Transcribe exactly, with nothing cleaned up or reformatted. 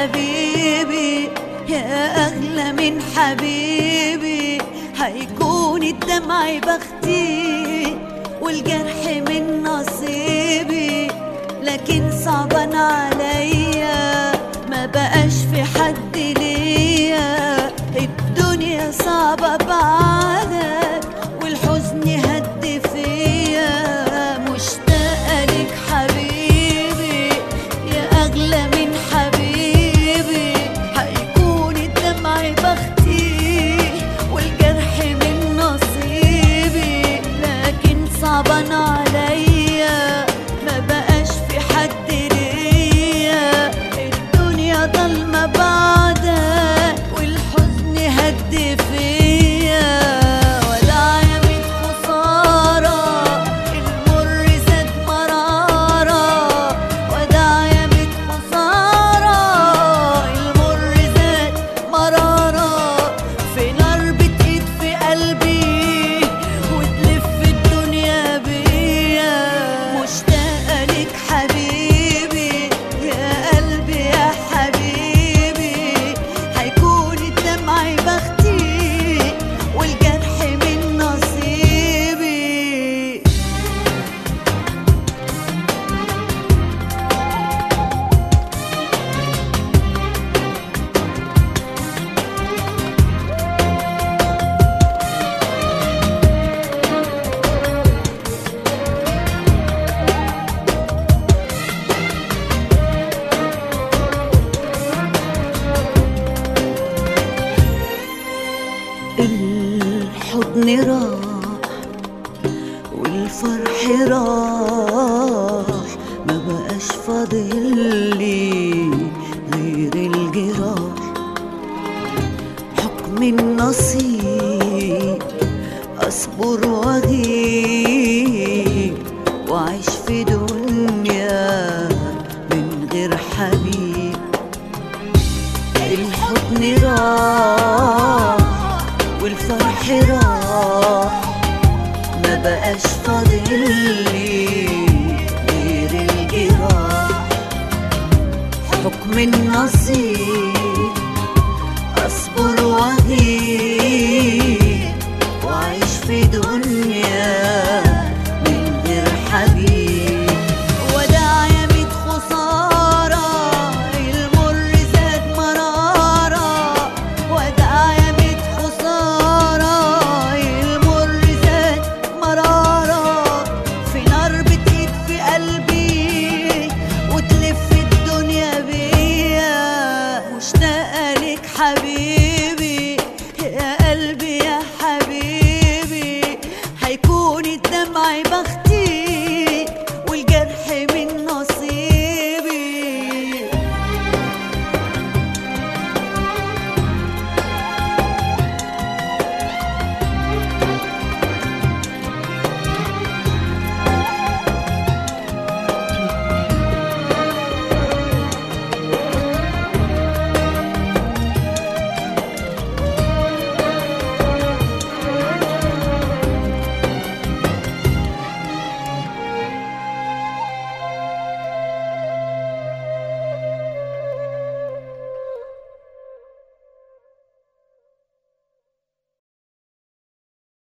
حبيبي يا أغلى من حبيبي، هيكون الدمع بختي والجرح من نصيبي، لكن صعبان عليا ما بقاش في حد ليا، الدنيا صعبة بعدك والحزن هد فيا، مشتاقة لك حبيبي يا أغلى من حبيبي، هيكون الدمع بختي والجرح من نصيبي، لكن صعبان عليا ما بقاش في حد ليا، الدنيا ضلمة بعدك والحزن هد فيا، ولا يمت خسارة المر زاد مرارة، ولا يمت خسارة المر زاد مرارة، في نار بتقيد في قلبي وتلف الدنيا بيا، مشتاقة لك حبيبي يا قلبي يا حبيبي، هيكون الدمع بختي والجرح من نصيبي. الحضن راح والفرح راح، ما بقاش فاضل لي غير الجراح، حكم النصيب اصبر واغيب واعيش في دنيا من غير حبيب، الحضن راح والفرح راح، ما بقاش فاضل لي غير الجراح، حكم النصيب اصبر واغيب واعيش في دنيا من غير حبيب، وداع يمت خسارة المر زاد مرارة، وداع يمت خسارة المر زاد مرارة، في نار بتقيد في قلبي وتلف الدنيا بيا، مشتاقة لك حبيبي يا قلبي يا حبيبي، هيكون الدمع بختي